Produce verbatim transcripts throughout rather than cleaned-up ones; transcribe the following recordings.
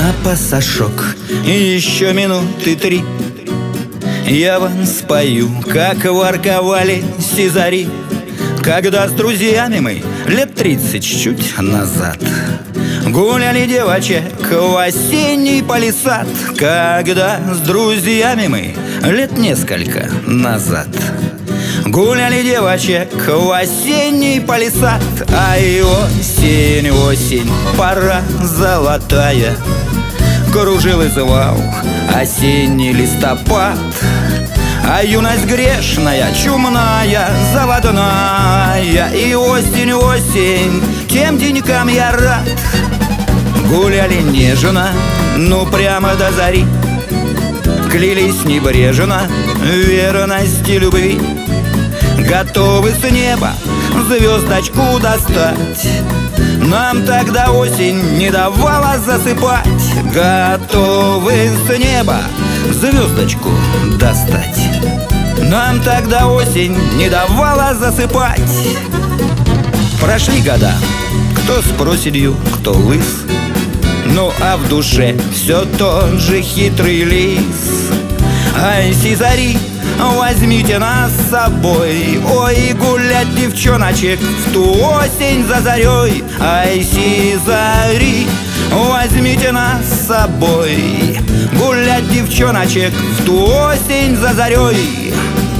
на пасашок. Еще минуты три я вам спою, как ворковали сизари, когда с друзьями мы лет тридцать чуть назад гуляли, девочек, в осенний палисад. Когда с друзьями мы лет несколько назад гуляли, девочек, в осенний палисад. Ай, осень, осень, пора золотая, кружил и звал осенний листопад. А юность грешная, чумная, заводная, и осень, осень, тем денькам я рад. Гуляли нежно, ну прямо до зари, клялись небрежно верности любви, готовы с неба звездочку достать. Нам тогда осень не давала засыпать, готовы с неба звездочку достать. Нам тогда осень не давала засыпать. Прошли года, кто с проседью, кто лыс, ну а в душе все тот же хитрый лис. Ай, сизари, возьмите нас с собой, ой, гулять, девчоночек, в ту осень за зарей. Ай, сизари, возьмите нас с собой, гулять, девчоночек, в ту осень за зарей.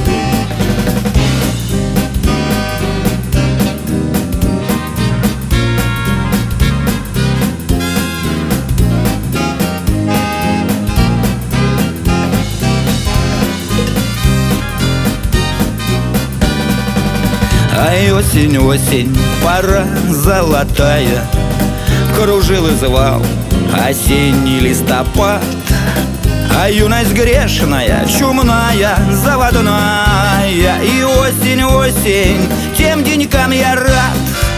Ай, осень, осень, пора золотая, кружил и звал осенний листопад. А юность грешная, чумная, заводная, и осень, осень, тем денькам я рад.